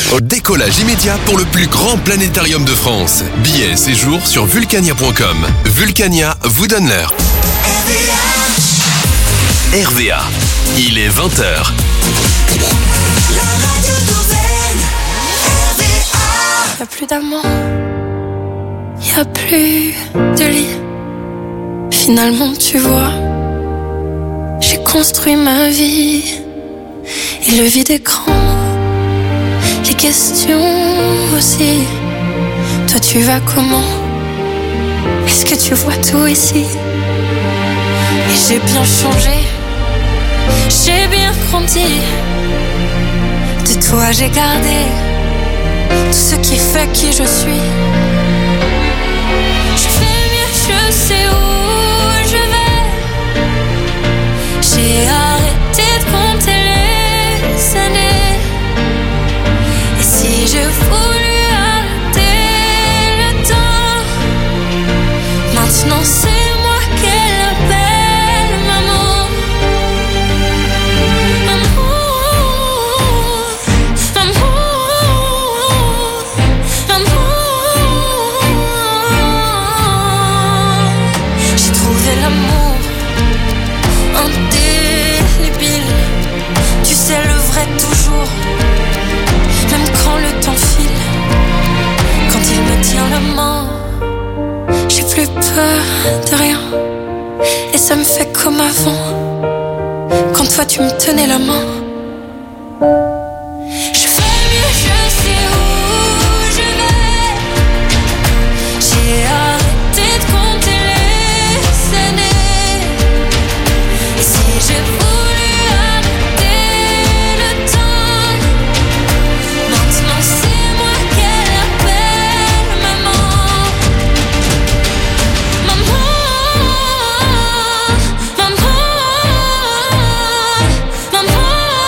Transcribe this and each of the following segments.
Au décollage immédiat pour le plus grand planétarium de France. Billets et séjours sur vulcania.com. Vulcania vous donne l'heure. RVA, il est 20h. Y'a plus d'amour, y'a plus de lit. Finalement tu vois, j'ai construit ma vie. Et le vide est grand, les questions aussi. Toi tu vas comment? Est-ce que tu vois tout ici? Et j'ai bien changé, j'ai bien grandi. De toi j'ai gardé tout ce qui fait qui je suis. Je fais mieux, je sais où je vais. J'ai arrêté de compter les années. Et si je voulais arrêter le temps, maintenant c'est moi qu'elle appelle maman. J'ai trouvé l'amour indélébile. Tu sais le vrai toujours, même quand le temps file. Quand il me tient la main, j'ai plus peur de rien. Et ça me fait comme avant, quand toi tu me tenais la main. Je fais mieux, je sais où je vais. J'ai arrêté de compter les années. Et si j'ai voulu arrêter le temps, maintenant c'est moi qu'elle appelle maman. Maman, maman, maman,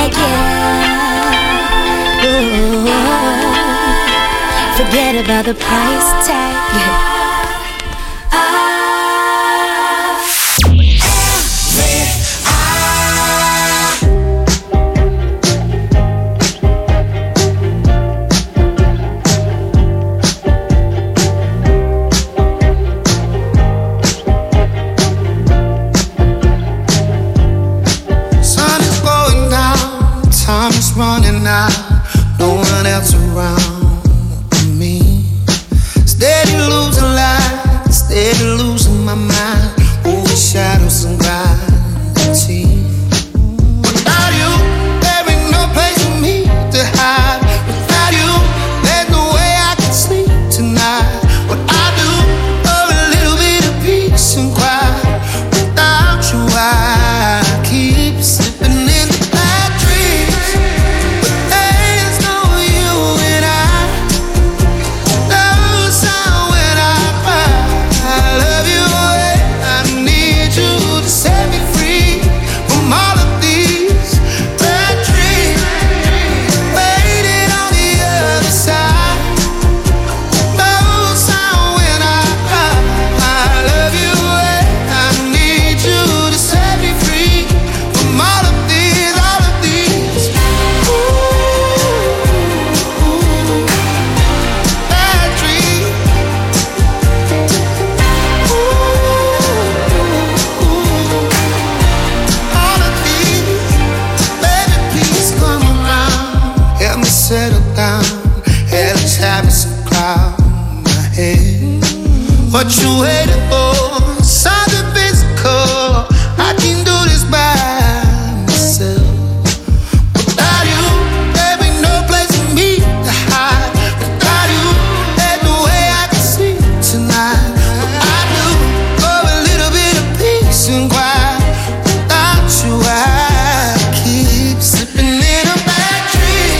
forget. Ooh, forget about the price tag. Running out, no one else around me. Steady losing light, steady losing my mind. Over shadows and gravity. Without you, there ain't no place for me to hide. Without you, there's no way I can sleep tonight. What I do for a little bit of peace and quiet. Without you, I keep slipping in the bad dreams. Settle down, had this habits of cloud in my head. What you waiting for? Something physical. I can do this by myself. Without you, there ain't no place for me to hide. Without you, there's no way I can sleep tonight. What I do for a little bit of peace and quiet. Without you, I keep slipping in a bad dream.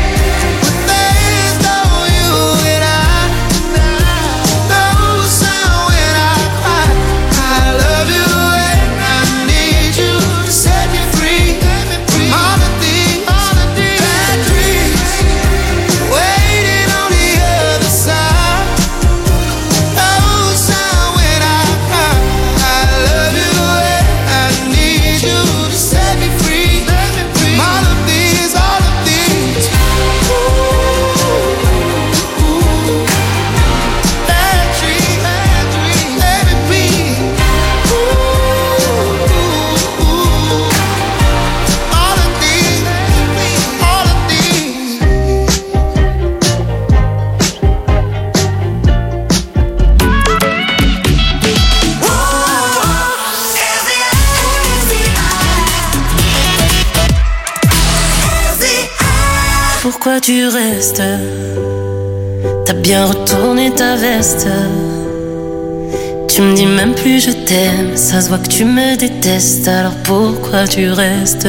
Pourquoi tu restes? T'as bien retourné ta veste. Tu me dis même plus je t'aime. Ça se voit que tu me détestes. Alors pourquoi tu restes?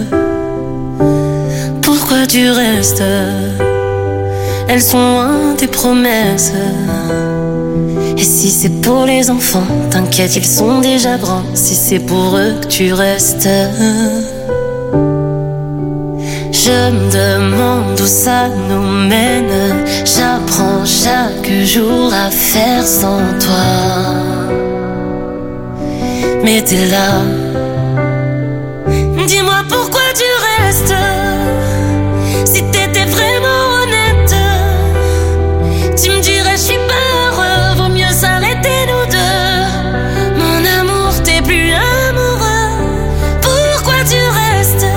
Pourquoi tu restes? Elles sont loin tes promesses. Et si c'est pour les enfants, t'inquiète, ils sont déjà grands. Si c'est pour eux que tu restes, je me demande où ça nous mène. J'apprends chaque jour à faire sans toi. Mais t'es là. Dis-moi pourquoi tu restes. Si t'étais vraiment honnête, tu me dirais je suis pas heureux. Vaut mieux s'arrêter nous deux. Mon amour, t'es plus amoureux. Pourquoi tu restes?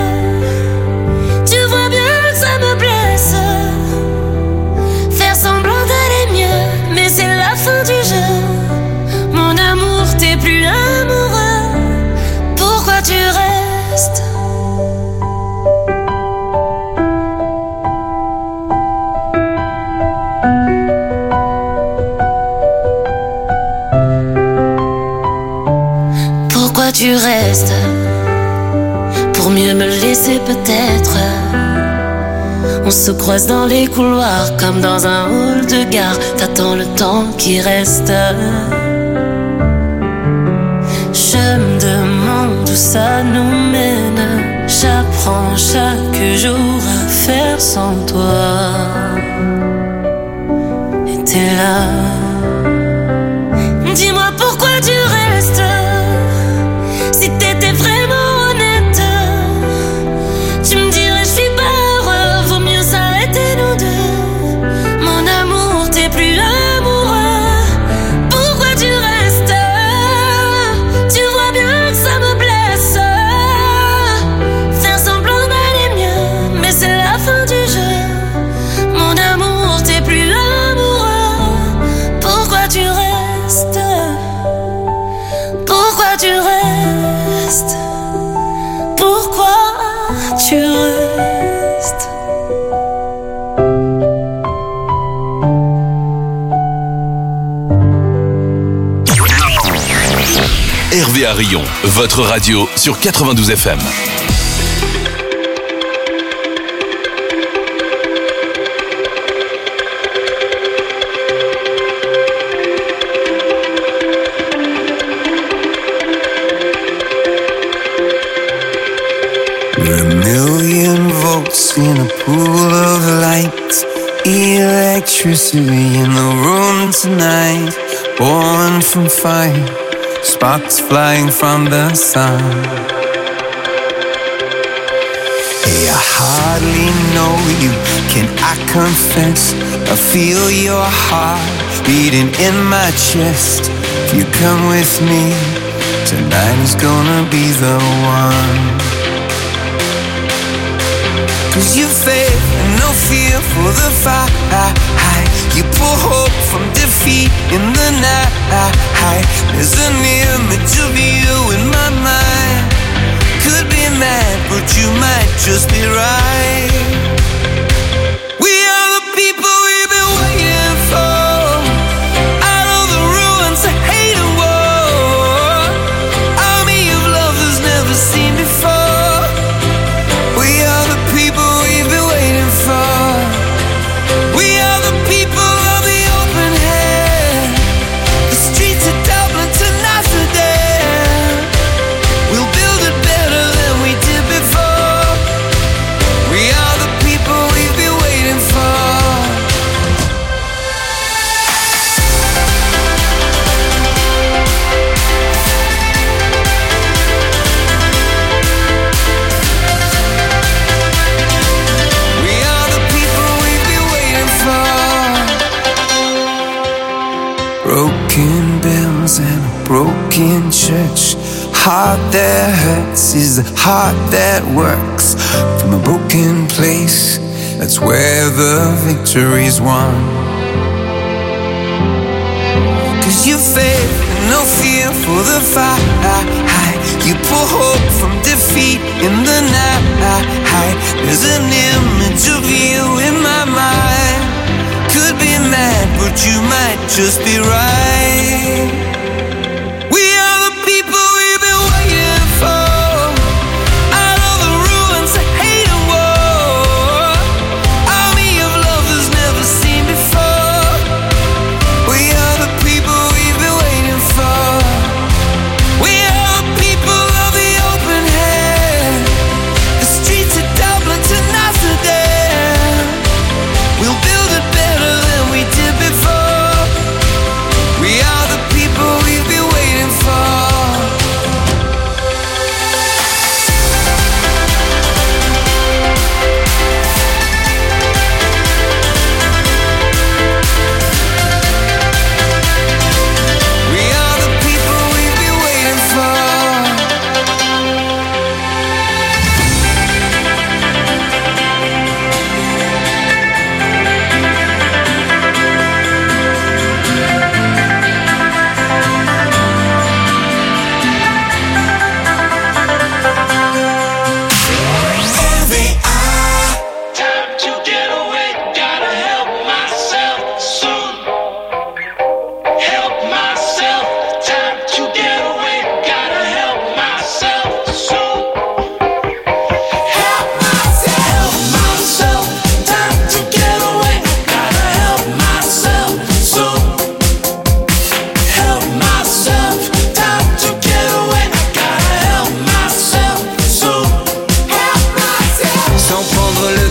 Du jeu, mon amour, t'es plus amoureux. Pourquoi tu restes? Pourquoi tu restes? Pour mieux me laisser peut-être. On se croise dans les couloirs comme dans un hall de gare. T'attends le temps qui reste. Je me demande où ça nous mène. j'apprends chaque jour à faire sans toi. Et t'es là. Dis-moi pourquoi tu restes. Si t'étais vraiment honnête, tu me dirais je suis pas heureux, vaut mieux s'arrêter nous deux. Mon amour, t'es plus amoureux. Pourquoi tu restes? Tu vois bien que ça me blesse. Faire semblant d'aller mieux, mais c'est la fin du jeu. Mon amour, t'es plus amoureux. Pourquoi tu restes? Pourquoi tu restes? Pourquoi tu restes? Hervé à Rion, votre radio sur 92 FM. We're a million volts in a pool of light, electricity in the room tonight, born from fire, sparks flying from the sun. Hey, I hardly know you, can I confess? I feel your heart beating in my chest. If you come with me, tonight is gonna be the one. 'Cause you faith and no fear for the fight. You pull hope from defeat in the night. There's an image of you in my mind. Could be mad, but you might just be right. We are the people we've been waiting for. Out of the ruins of hate and war, army of lovers never seen before. We are the people we've been waiting for. We are the people of the open hand. The streets of Dublin to Amsterdam. We'll build it better than we did before. We are the people we've been waiting for. We are the people we've been waiting for. Broken bells and a broken church. Heart that hurts is the heart that works. From a broken place, that's where the victory's won. 'Cause you faith and no fear for the fight. You pull hope from defeat in the night. There's an image of you in my mind. Could be mad, but you might just be right. We are the people we've been waiting for. Out of the ruins of hate and war, army of lovers never seen before. We are the people we've been waiting for. We are the people of the open hand. The streets of Dublin to Amsterdam. We'll build it better than we did before. We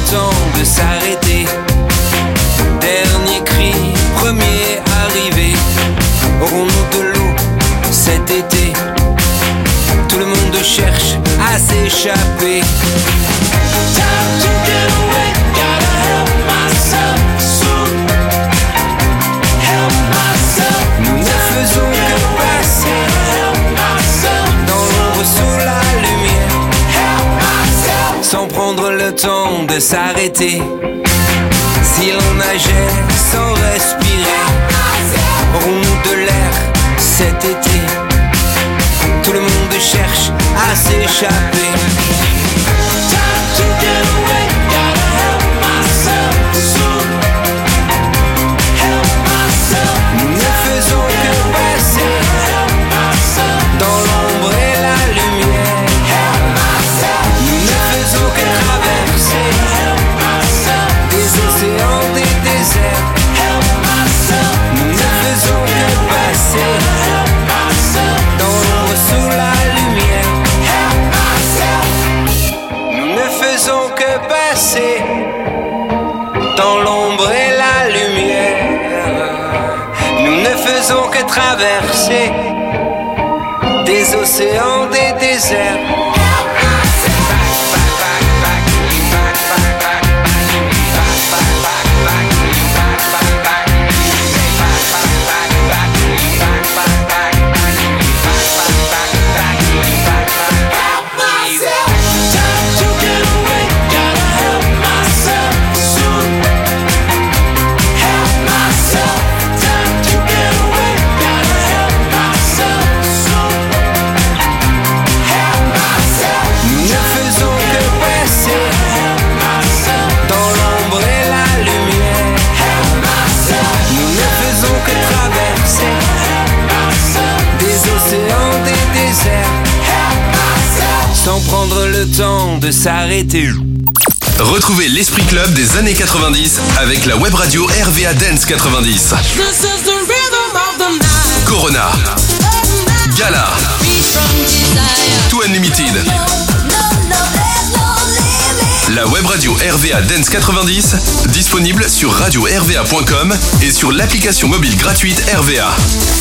temps de s'arrêter. Dernier cri, premier arrivé. Aurons-nous de l'eau cet été? Tout le monde cherche à s'échapper. Time to get away, gotta help myself soon. Help myself. Nous ne faisons que passer. Help myself. Dans l'ombre sous la lumière. Help myself. Sans prendre le temps de s'arrêter. Si l'on nageait sans respirer, aurons-nous de l'air cet été? Tout le monde cherche à s'échapper. Time to get away, gotta help myself soon. Help myself. Nous ne faisons que passer. Help myself. Dans l'ombre et la lumière. Help myself. Nous ne faisons que traverser. Help myself. Des océans, des déserts. Help myself. Nous ne faisons que passer. Help myself. Dans l'ombre sous la lumière. Help myself. Nous ne faisons que passer. Dans l'ombre et la lumière. Nous ne faisons que traverser. Des océans, des déserts. Sans prendre le temps de s'arrêter. Retrouvez l'Esprit Club des années 90 avec la web radio RVA Dance 90. Corona, Gala, Too Unlimited. La web radio RVA Dance 90, disponible sur radio-rva.com et sur l'application mobile gratuite RVA.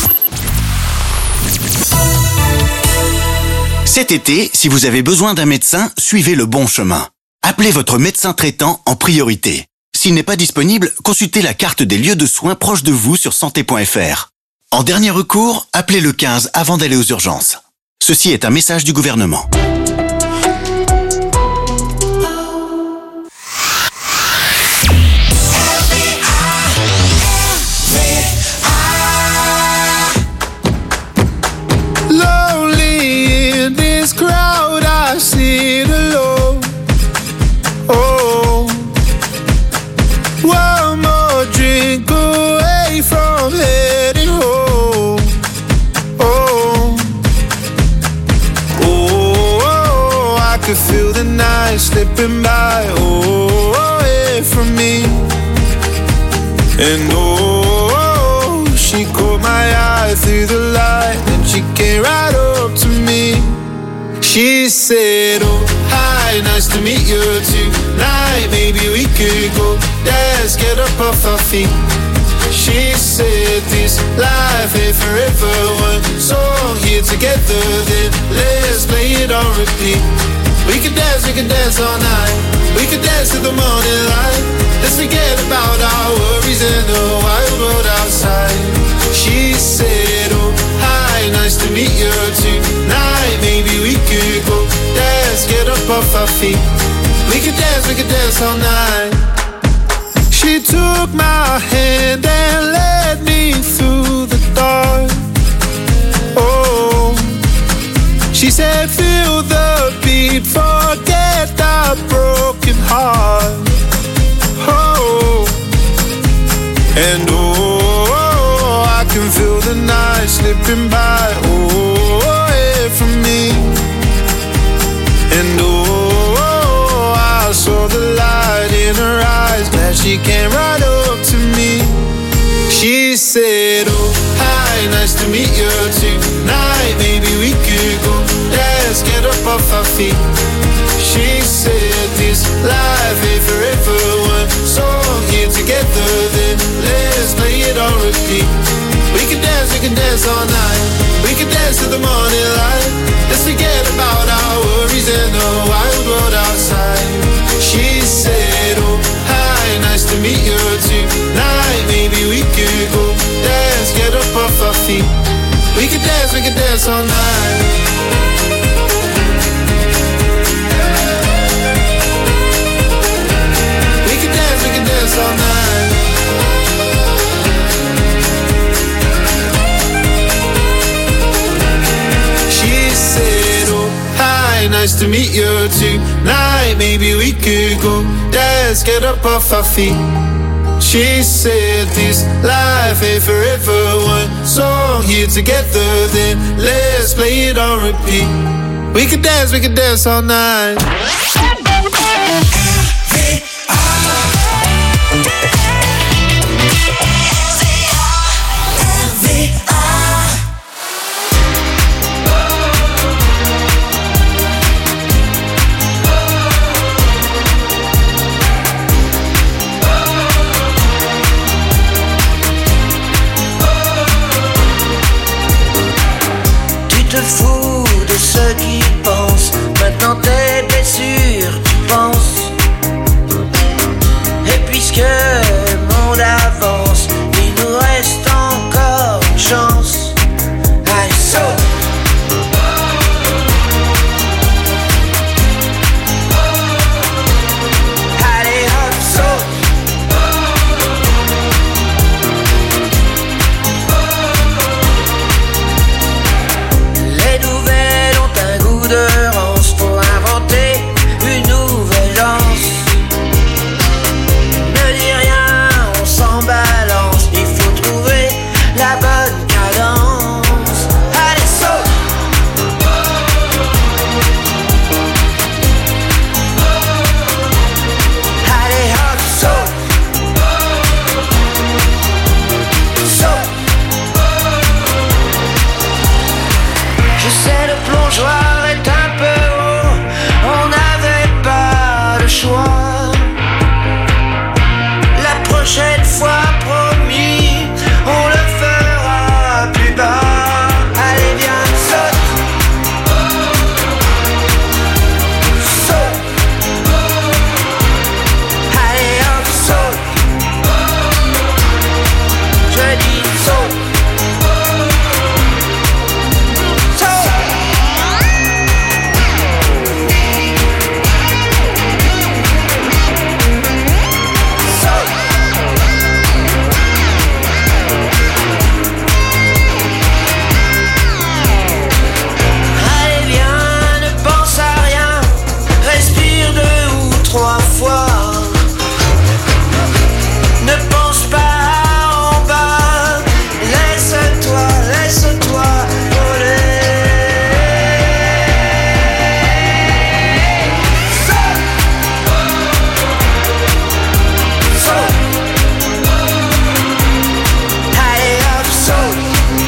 Cet été, si vous avez besoin d'un médecin, suivez le bon chemin. Appelez votre médecin traitant en priorité. S'il n'est pas disponible, consultez la carte des lieux de soins proches de vous sur santé.fr. En dernier recours, appelez le 15 avant d'aller aux urgences. Ceci est un message du gouvernement. Crowd, I sit alone. Oh, one more drink away from heading home. Oh, oh, I could feel the night slipping by. Oh, away from me. And oh, she caught my eye through the light, and she came right up to me. She said, oh, hi, nice to meet you tonight. Maybe we could go dance, get up off our feet. She said, this life ain't forever. One song here together, then let's play it on repeat. We could dance all night. We could dance to the morning light. Let's forget about our worries and the wild world outside. She said, oh, hi, nice to meet you tonight. Maybe we could go dance, get up off our feet. We could dance all night. She took my hand and led me through the dark. Oh, she said, feel the beat, forget the broken heart. Oh, and oh, I can feel the night slipping by. Oh, away from me. And oh, I saw the light in her eyes. Glad she came right up to me. She said, oh, hi, nice to meet you tonight. Maybe we could go dance, get up off our feet. She said, this life ain't forever. we can dance all night. We can dance to the morning light. Let's forget about our worries and the wild world outside. She said, oh, hi, nice to meet you tonight. Maybe we could go dance, get up off our feet. We can dance all night. We can dance all night. She said, oh, hi, nice to meet you tonight. Maybe we could go dance, get up off our feet. She said this life ain't forever. One song here together, then let's play it on repeat. We could dance all night. Te fous de ceux qui pensent. Maintenant tes blessures, tu penses. Et puisque le monde avance, il nous reste encore une chance. Allez, saute. Allez, hop, saute. De rance pour inventer une nouvelle danse. Ne dis rien, on s'en balance. Il faut trouver la bonne cadence. Allez, saute. Allez, hop, saute. Saute. Je sais, le plongeoir est un peu haut, on n'avait pas le choix. La prochaine fois, promis, on le fera plus bas. Allez, viens, saute. Saute. Allez, hop, saute. Je dis saute. Trois fois. Ne pense pas en bas. Laisse-toi voler. Saute. Saute. Allez hop, saute.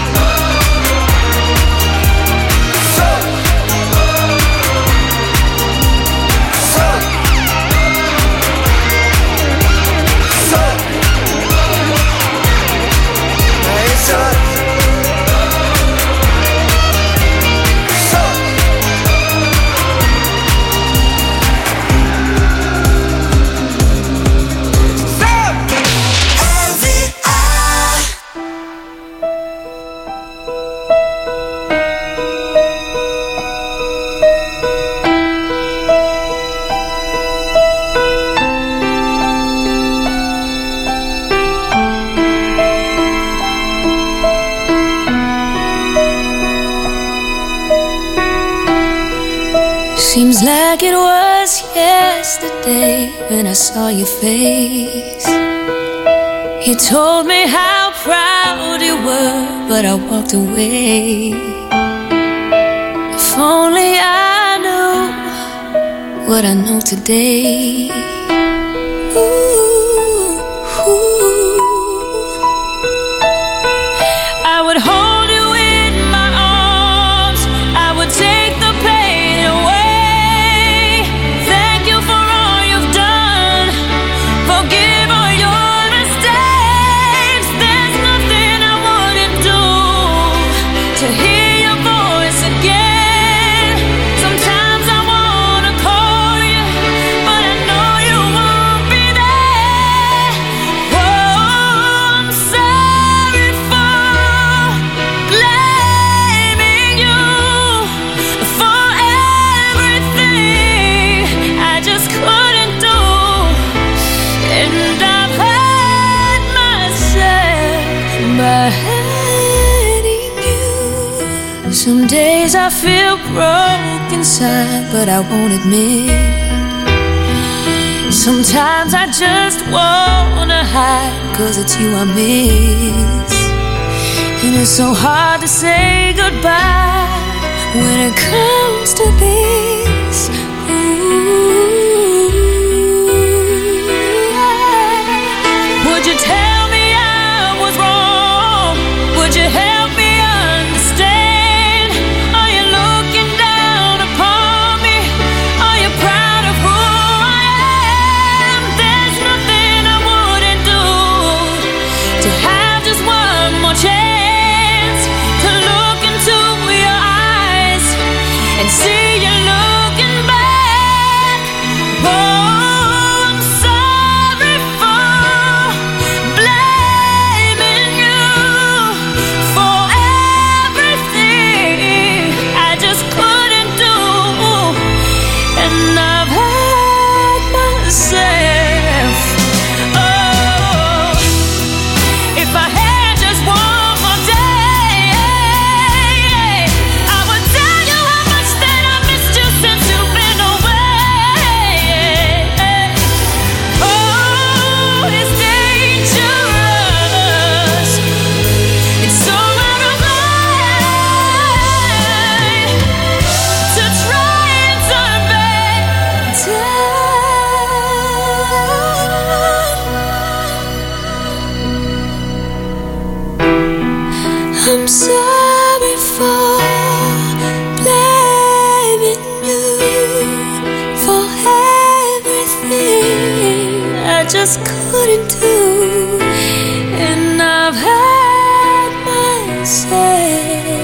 Saute. Saute. Seems like it was yesterday when I saw your face. You told me how proud you were, but I walked away. If only I knew what I know today. Ooh, ooh. I would hold you in my arms, I would take the pain away. Thank you for all you've done, forgive all your mistakes. There's nothing I wouldn't do days I feel broke inside, but I won't admit. Sometimes I just wanna hide, 'cause it's you I miss. And it's so hard to say goodbye when it comes to this. Would you tell me I was wrong? Would you help me understand? Are you looking down upon me? Are you proud of who I am? There's nothing I wouldn't do to have just one more chance to look into your eyes and see you looking back. Oh, I'm sorry for blaming you for everything I just couldn't do, and I've hurt myself. Oh, if I had just one more day, I would tell you how much that I missed you since you've been away. Oh, it's dangerous. It's so out of line to try and turn back time. I'm sorry for blaming you for everything I just couldn't do, and I've had myself.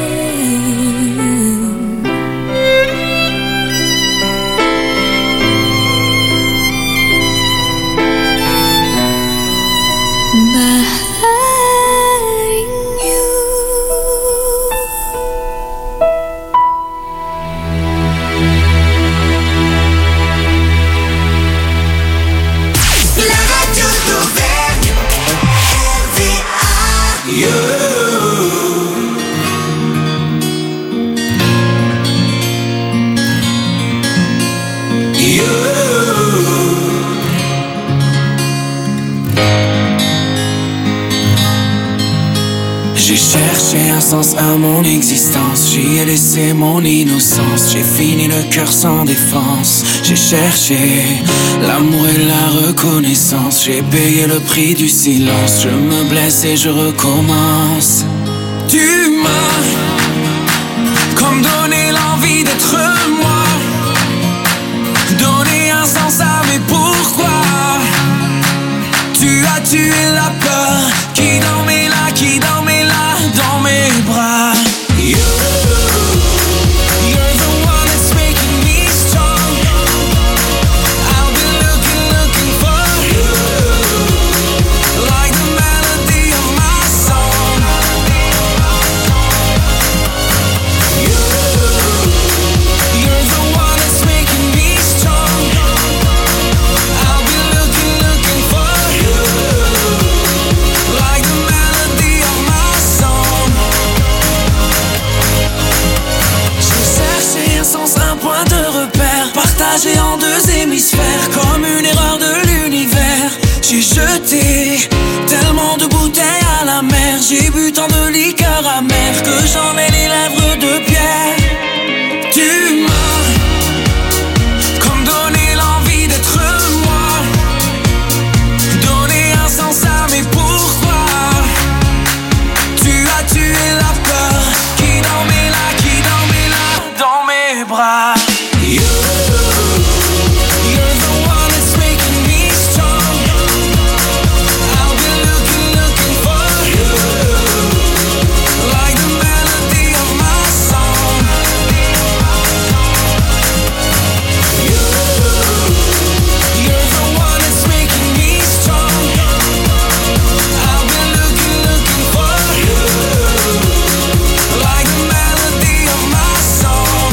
Behind you. La radio d'Auvergne, J'ai cherché un sens à mon existence, j'y ai laissé mon innocence, j'ai fini le cœur sans défense. J'ai cherché l'amour et la reconnaissance, j'ai payé le prix du silence, je me blesse et je recommence. Tu m'as comme donné l'envie d'être moi, donné un sens à mes pourquoi. Tu as tué la peur qui dormait là, qui dormait là dans mes bras. You're the one that's making me strong. I'll be looking for you, like the melody of my song. You're the one that's making me strong. I'll be looking for you, like the melody of my song. J'ai cherché un sens, un point de repère, partagé en deux hémisphères, comme une erreur de l'univers. J'ai jeté tellement de bouteilles à la mer, j'ai bu tant de liqueur amère que j'en ai les lèvres de pierre. Tu m'as comme donné l'envie d'être moi, donné un sens à mes pourquoi. Tu as tué la peur qui dormait là dans mes bras. You're the one that's making me strong. I'll be looking for you, like the melody of my song. You're the one that's making me strong. I'll be looking for you, like the melody of my song.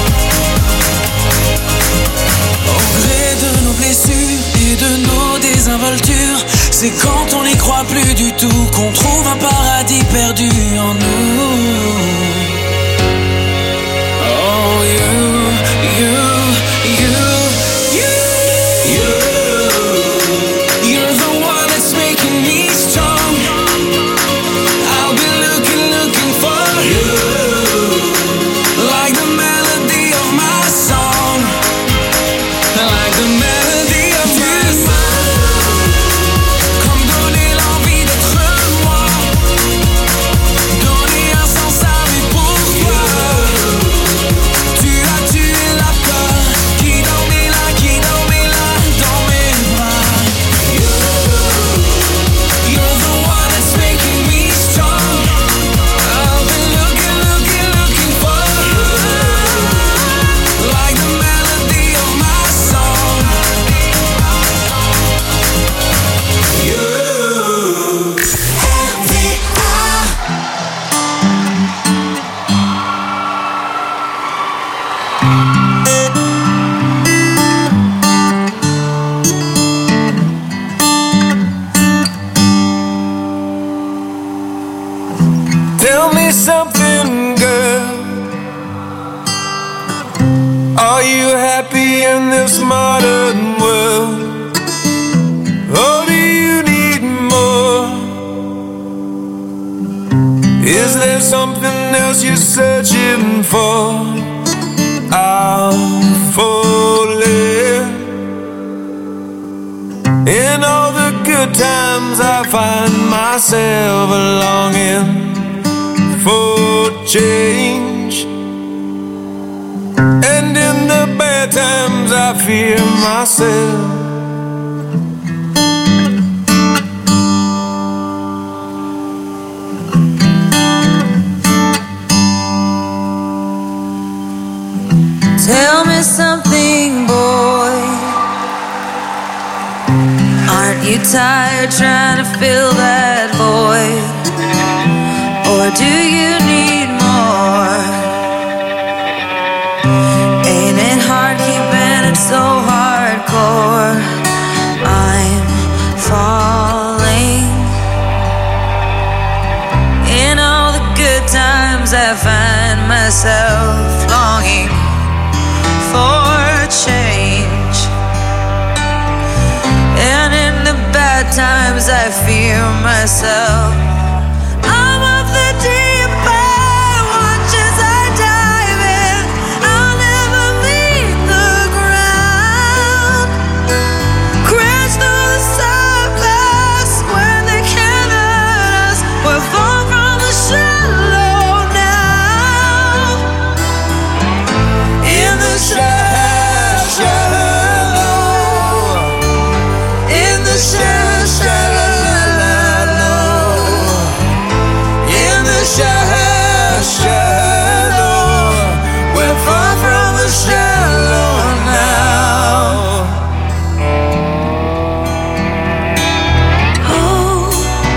Au gré de nos blessures et de nos désinvoltures, c'est quand on n'y croit plus du tout qu'on trouve un paradis perdu en nous. this modern world? Or do you need more? Is there something else you're searching for? I'm falling. In all the good times I find myself longing for change, and in the bad times I fear myself. Tell me something, boy. Aren't you tired trying to fill that void? Or do you need more? Ain't it hard keeping it so hardcore? I'm falling. In all the good times I find myself longing for change, and in the bad times I fear myself. I'm of the deep end, watch as I dive in. I'll never leave the ground. Crash through the surface where they can't hurt us. We're far from the shallow now. In the shallow, in the shallow, in the shallow, we're far from the shallow now. Oh,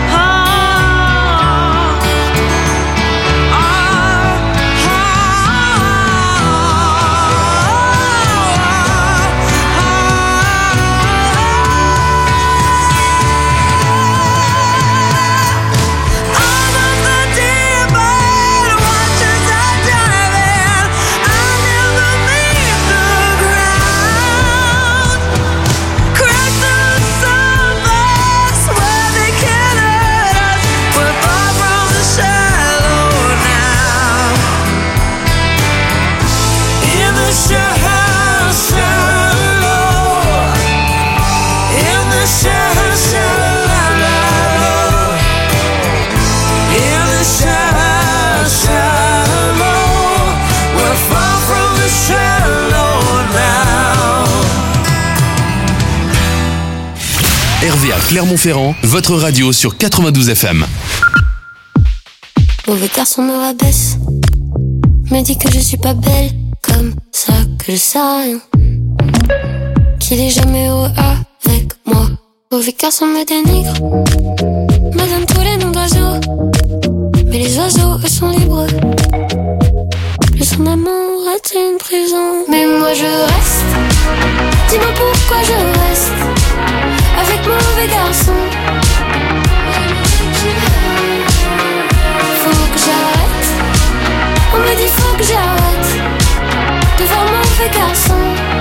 RVA Clermont-Ferrand, votre radio sur 92 FM. Mauvais garçon me rabaisse, me dit que je suis pas belle, comme ça que je sais rien, qu'il est jamais heureux avec moi. Mauvais garçon me dénigre, me donne tous les noms d'oiseaux, mais les oiseaux eux sont libres. Le son d'amour est une prison, mais moi je reste. Dis-moi pourquoi je reste avec mauvais garçon. Faut que j'arrête. On me dit faut que j'arrête de voir mauvais garçon.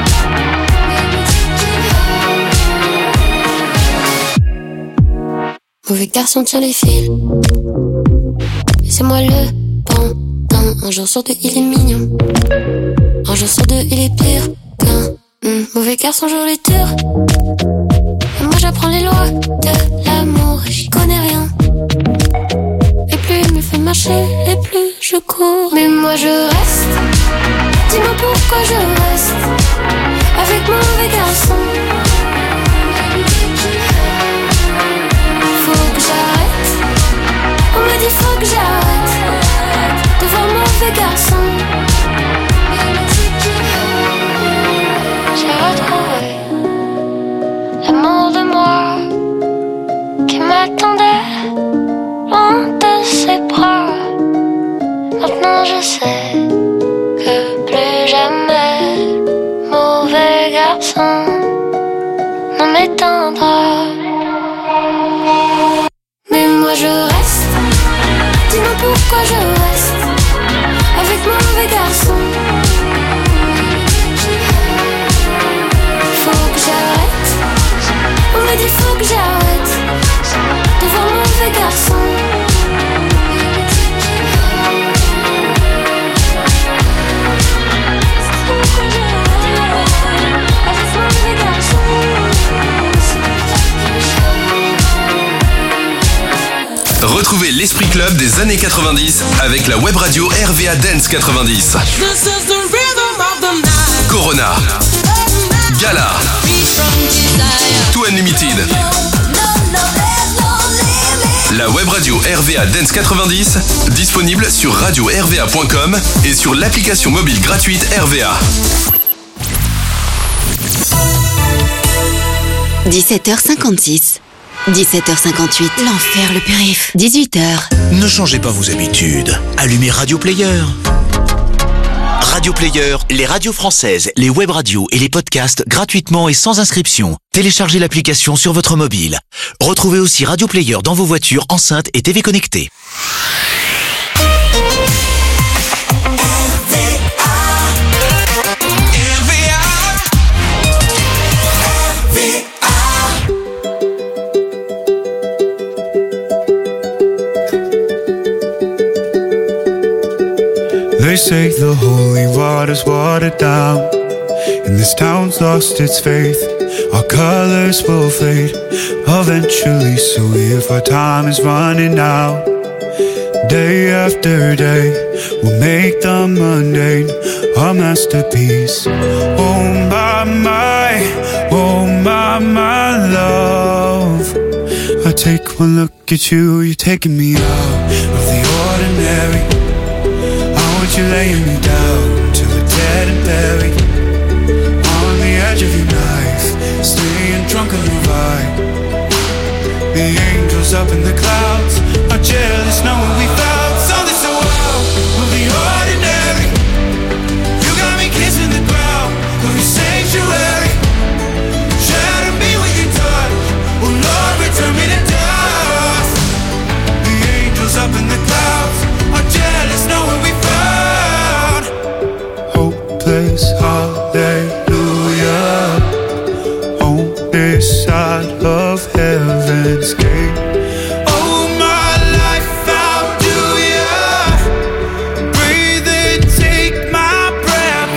Mauvais garçon tire les fils, et c'est moi le pendant. Un jour sur deux il est mignon, un jour sur deux il est pire qu'un mauvais garçon joue les tours. Et moi j'apprends les lois de l'amour et j'y connais rien. Et plus il me fait marcher et plus je cours. Mais moi je reste. Dis-moi pourquoi je reste avec mauvais garçon. Faut que j'arrête. On me dit faut que j'arrête de voir mauvais garçon. J'ai retrouvé l'amour de moi qui m'attendait loin de ses bras. Maintenant je sais que plus jamais mauvais garçon ne m'éteindra. Mais moi je reste. Dis-moi pourquoi je reste avec mauvais garçon. faut que j'arrête de voir mauvais garçon. Retrouvez l'Esprit Club des années 90 avec la web radio RVA Dance 90. Corona, Gala, Too Unlimited. La web radio RVA Dance 90, disponible sur radio-rva.com et sur l'application mobile gratuite RVA. 17h56. 17h58, l'enfer, le périph'. 18h. Ne changez pas vos habitudes. Allumez Radio Player. Radio Player, les radios françaises, les web radios et les podcasts gratuitement et sans inscription. Téléchargez l'application sur votre mobile. Retrouvez aussi Radio Player dans vos voitures, enceintes et TV connectées. They say the holy water's watered down, and this town's lost its faith. Our colors will fade eventually, so if our time is running out, day after day, we'll make the mundane our masterpiece. Oh my, love, I take one look at you, you're taking me out of the ordinary. You're laying me down till we're dead and buried on the edge of your knife, staying drunk on your vibe. The angels up in the clouds are jealous knowing we found something so out of the ordinary. You got me kissing the ground of your sanctuary. Shatter me with your touch, oh Lord, return me to dust. The angels up in the clouds are jealous knowing we found hopeless hallelujah on this side of heaven's gate. Oh, my life, how do ya breathe and take my breath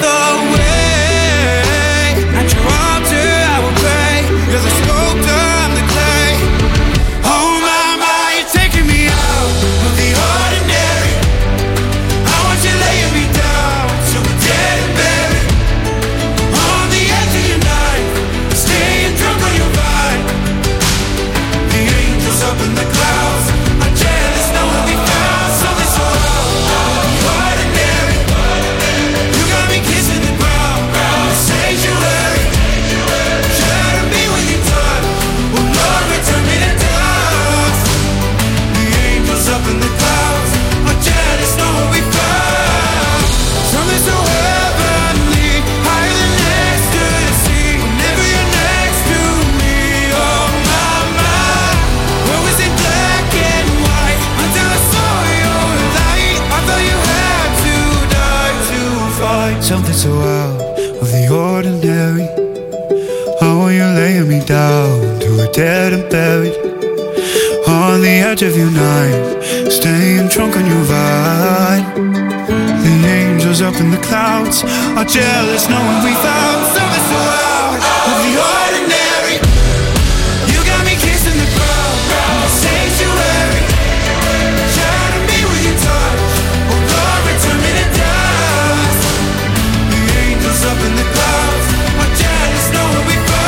away? At your altar I will pray. You're the sculptor, I'm the clay. Oh my, you're taking me out of the ordinary. I want you laying me down till we're dead and buried on the edge of your knife, staying drunk on your vibe. The angels up in the clouds are jealous knowing we found something so ordinary. You got me kissing the ground, the sanctuary. Shatter me with your touch, oh Lord, return me to dust. The angels up in the clouds are jealous knowing we found something so heavenly, higher than ecstasy. Whenever you're next to me, oh my, where was it black and white until I saw your light? I thought you had to die to fight something so out of the ordinary. Oh, you're laying me down to a dead and buried on the edge of your knife, staying drunk on your vine. The angels up in the clouds are jealous knowing we found something so out of the ordinary. You got me kissing the ground, the sanctuary. Shatter me with your touch, oh Lord, return me to dust. The angels up in the clouds are jealous knowing we found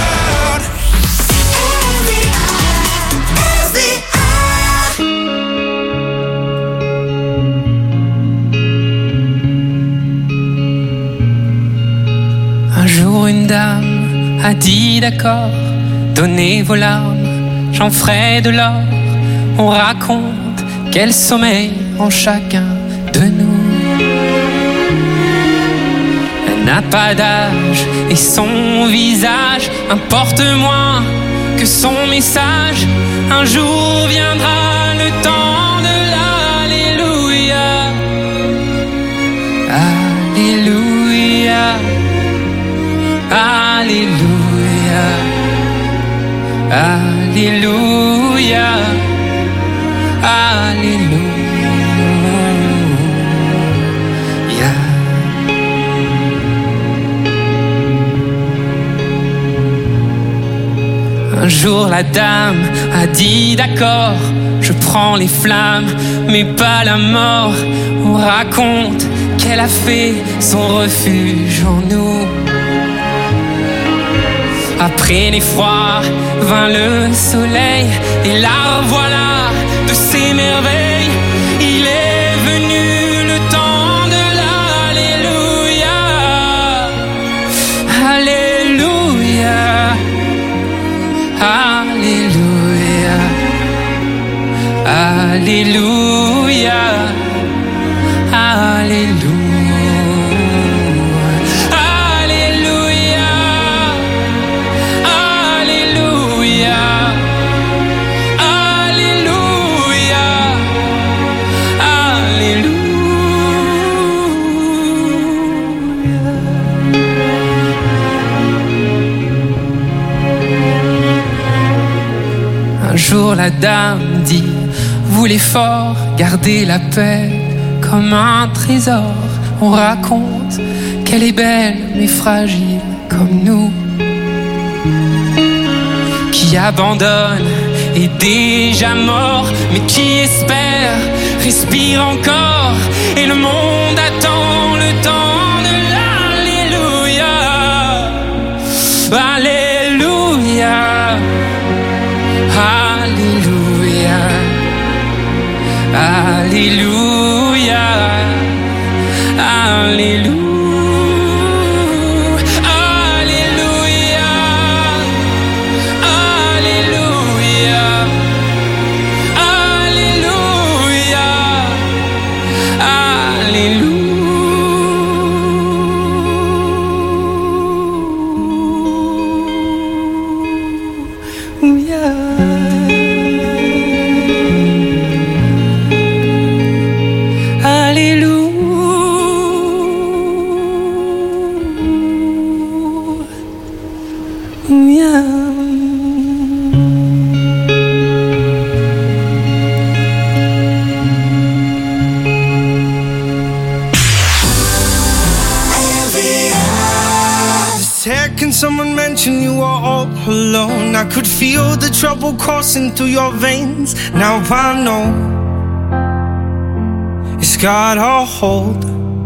Un jour une dame a dit d'accord, donnez vos larmes, j'en ferai de l'or. On raconte quel sommeil en chacun de nous. Elle n'a pas d'âge et son visage importe moins que son message. Un jour viendra le temps de l'Alléluia. Alléluia. Alléluia. Alléluia, Alléluia. Un jour la dame a dit d'accord, je prends les flammes, mais pas la mort. On raconte qu'elle a fait son refuge en nous. Après l'effroi vint le soleil, et la voilà de ses merveilles. Il est venu le temps de l'Alléluia, Alléluia, Alléluia, Alléluia, Alléluia. Un jour la dame dit, vous les forts, gardez la paix comme un trésor. On raconte qu'elle est belle mais fragile comme nous, qui abandonne est déjà mort, mais qui espère respire encore. Et le monde attend le temps de l'Alléluia, Alléluia, Alléluia, Alléluia, Alléluia. Someone mentioned you were all alone. I could feel the trouble coursing through your veins. Now I know it's got a hold.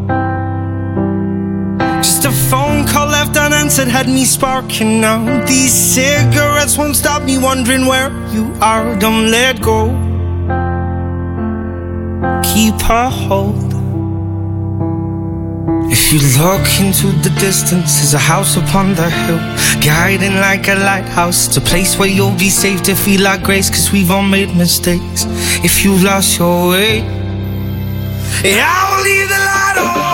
Just a phone call left unanswered had me sparking now. These cigarettes won't stop me wondering where you are. Don't let go, keep a hold. If you look into the distance, there's a house upon the hill, guiding like a lighthouse. It's a place where you'll be safe to feel our grace, cause we've all made mistakes. If you've lost your way, yeah, I will leave the light on.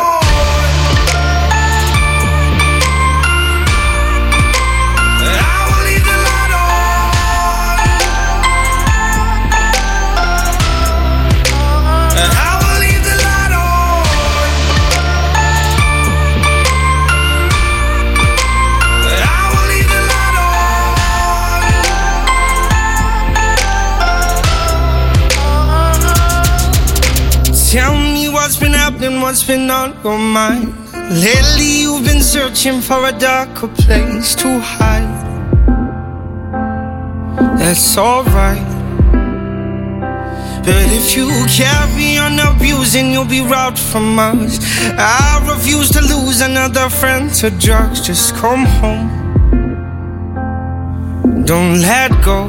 Tell me what's been happening, what's been on your mind. Lately you've been searching for a darker place to hide. That's alright, but if you carry on abusing, you'll be robbed from us. I refuse to lose another friend to drugs. Just come home, don't let go.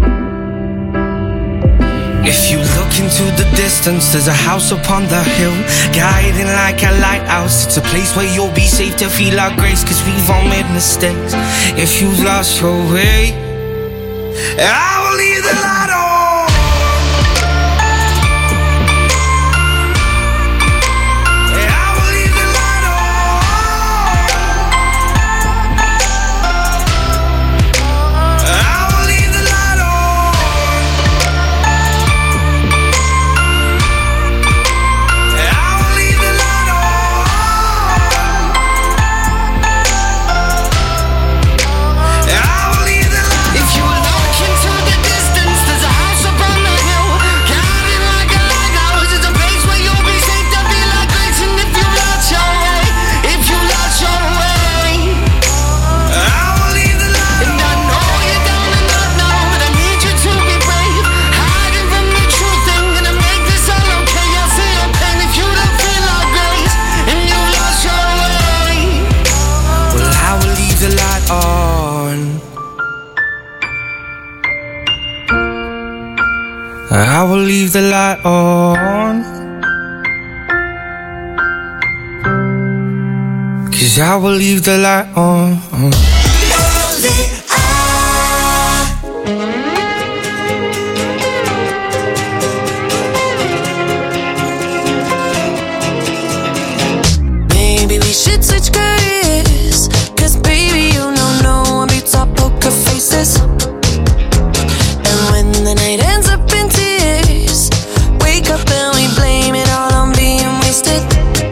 If you look into the distance, there's a house upon the hill, guiding like a lighthouse. It's a place where you'll be safe to feel our grace, cause we've all made mistakes. If you've lost your way, I will leave the light on. If you look I will leave the light on. 'Cause I will leave the light on. Maybe we should switch careers. 'Cause baby, you know no one beats our poker faces. And when the night ends up in tears, wake up and we blame it all on being wasted.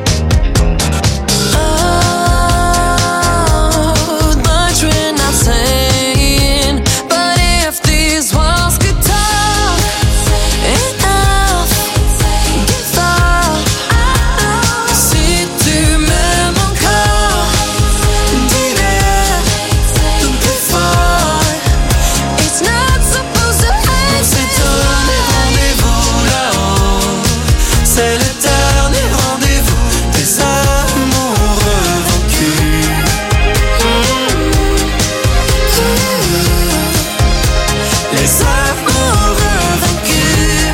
Oh, much we're not saying, but if these walls could talk, enough, give up. Si tu m'aimes encore, dis-le plus fort. It's not supposed to end. C'est donné rendez-vous là-haut. C'est le dernier rendez-vous des amoureux vaincus. Les amoureux vaincus.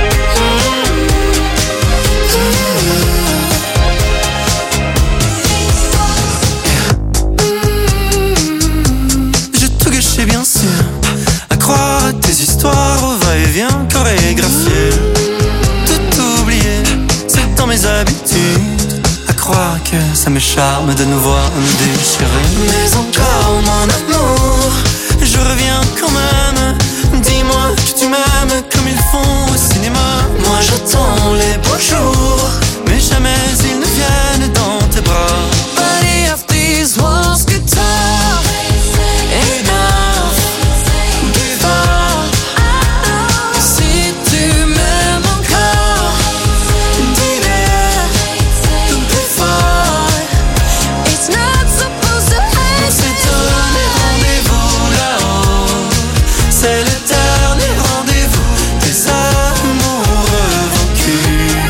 J'ai tout gâché bien sûr, à croire à tes histoires au va-et-vient chorégraphié. Tout oublié, c'est dans mes habitudes, à croire que ça me charme de nous voir nous déchirer. Mais encore mon amour, je reviens quand même. Dis-moi que tu m'aimes comme ils font au cinéma. Moi j'attends les beaux jours, mais jamais ils ne viennent dans tes bras. But if these walls could talk, enough, give up. Si tu m'aimes encore, dis-le plus fort. It's not supposed to end. C'est donné rendez-vous là-haut. C'est le dernier rendez-vous des amoureux vaincus.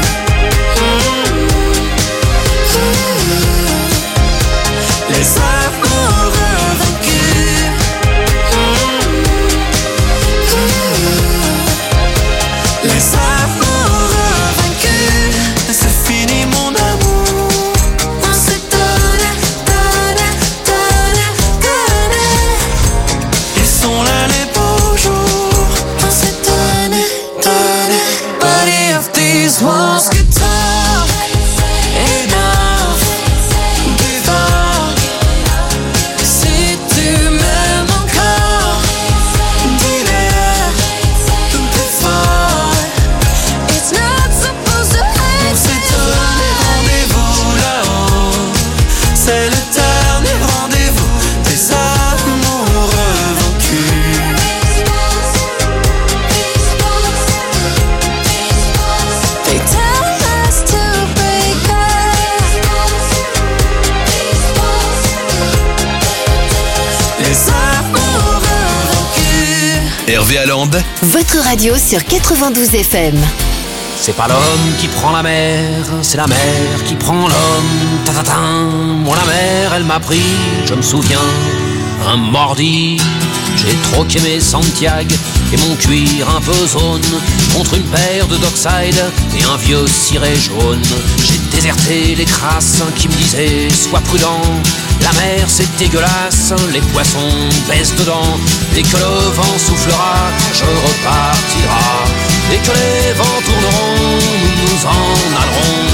Les amoureux vaincus. Les amoureux vaincus. C'est fini mon amour. On s'est donné, donné, donné, donné. Ils sont là les beaux jours. On s'est donné, donné. But if these walls could talk, enough, give up. Si tu m'aimes encore, dis-le plus fort. It's not supposed to end. C'est donné rendez-vous là-haut. C'est le dernier rendez-vous des amoureux vaincus. They tell us to break up. Les amoureux vaincus. Hervé Allende, Votre radio sur 92 FM. C'est pas l'homme qui prend la mer, c'est la mer qui prend l'homme. Ta-ta-ta. Moi la mer, elle m'a pris, je me souviens, un mordi. J'ai troqué mes Santiago et mon cuir un peu zone contre une paire de Dockside et un vieux ciré jaune. J'ai déserté les crasses qui me disaient sois prudent. La mer c'est dégueulasse, les poissons baissent dedans. Dès que le vent soufflera, je repartira. Dès que les vents tourneront, nous nous en allerons.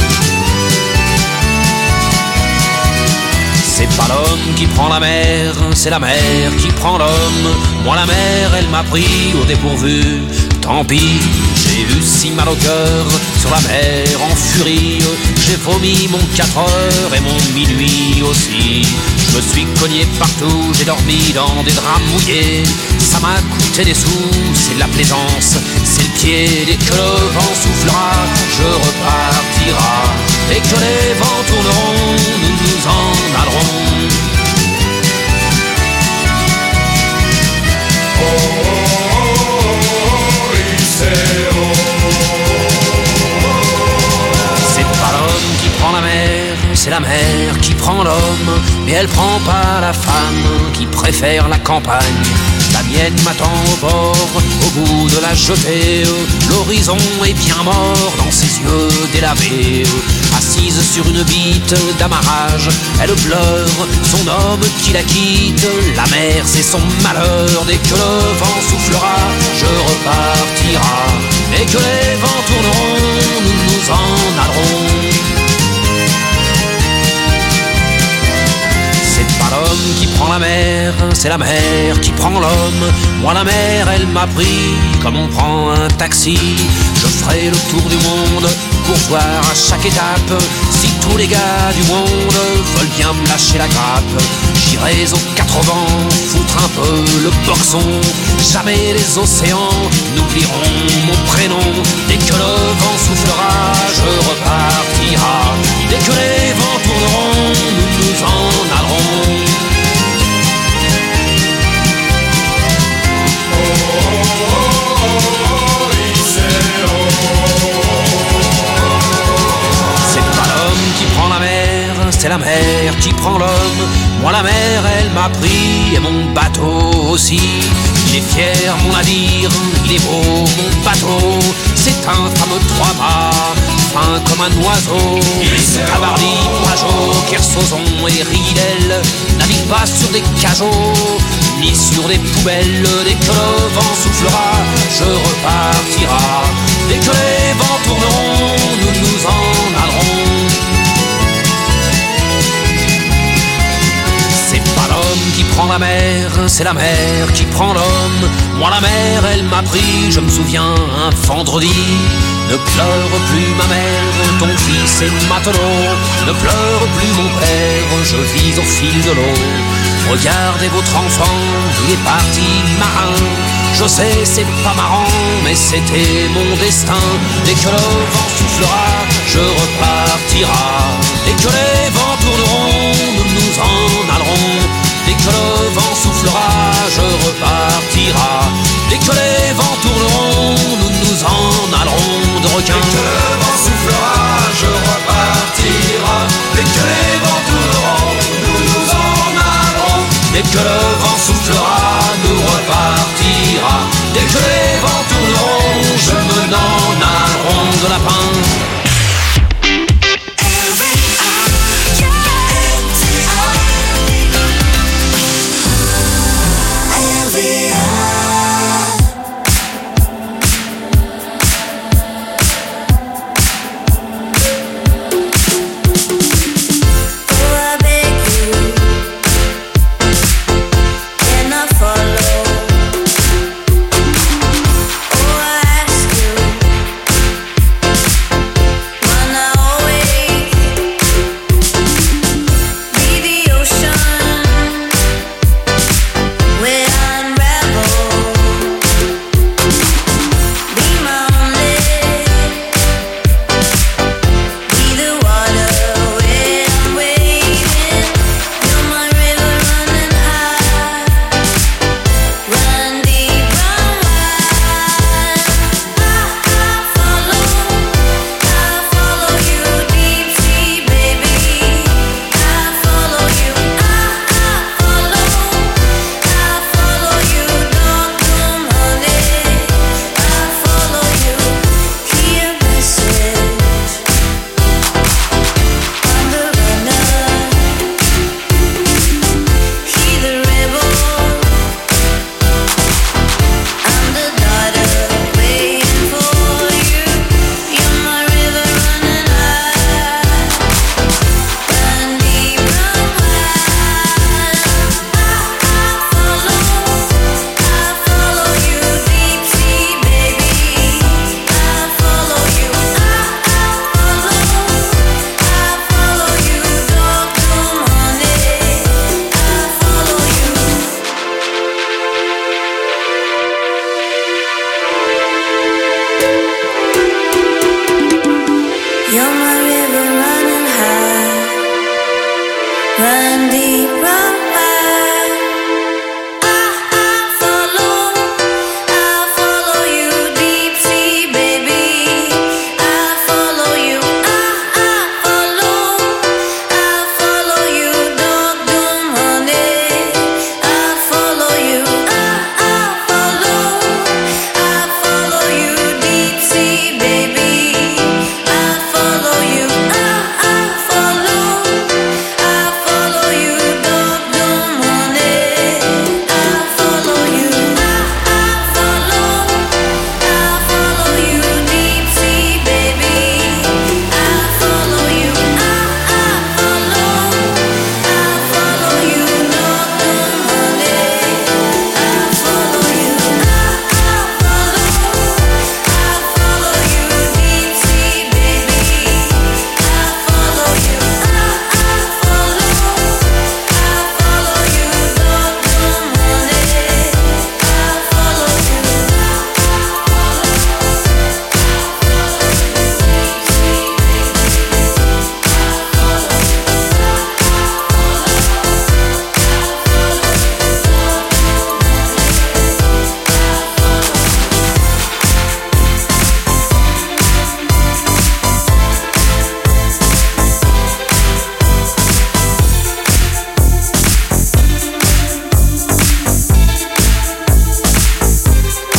C'est pas l'homme qui prend la mer, c'est la mer qui prend l'homme. Moi la mer, elle m'a pris au dépourvu. Tant pis, j'ai eu si mal au cœur sur la mer en furie. J'ai vomi mon 4 heures et mon minuit aussi. Je me suis cogné partout, j'ai dormi dans des draps mouillés. Ça m'a coûté des sous, c'est de la plaisance, c'est le pied. Dès que le vent soufflera, je repartira. Dès que les vents tourneront, nous nous en allerons. C'est pas l'homme qui prend la mer, c'est la mer qui prend l'homme. Mais elle prend pas la femme qui préfère la campagne. La mienne m'attend au bord, au bout de la jetée. L'horizon est bien mort dans ses yeux délavés. Assise sur une bite d'amarrage, elle pleure son homme qui la quitte. La mer c'est son malheur, dès que le vent soufflera, je repartira. Dès que les vents tourneront, nous nous en allerons. C'est pas l'homme qui prend la mer, c'est la mer qui prend l'homme. Moi la mer elle m'a pris comme on prend un taxi. Je ferai le tour du monde pour voir à chaque étape si tous les gars du monde veulent bien me lâcher la grappe. J'irai aux quatre vents foutre un peu le boxon. Jamais les océans n'oublieront mon prénom. Dès que le vent soufflera, je repartira. Dès que les vents tourneront, nous nous en allerons. C'est la mer qui prend l'homme. Moi la mer elle m'a pris et mon bateau aussi. Il est fier mon navire, il est beau mon bateau. C'est un fameux trois-mâts, fin comme un oiseau. Cabarly, Pajot, Kersozon et Ridel naviguent pas sur des cajots ni sur des poubelles. Dès que le vent soufflera, je repartira. Dès que les vents tourneront, nous nous en allerons. Qui prend la mer, c'est la mer qui prend l'homme. Moi la mer elle m'a pris, je me souviens un vendredi. Ne pleure plus ma mère, ton fils est matelot. Ne pleure plus mon père, je vis au fil de l'eau. Regardez votre enfant, il est parti marin. Je sais c'est pas marrant, mais c'était mon destin. Dès que le vent soufflera, je repartira. Dès que les vents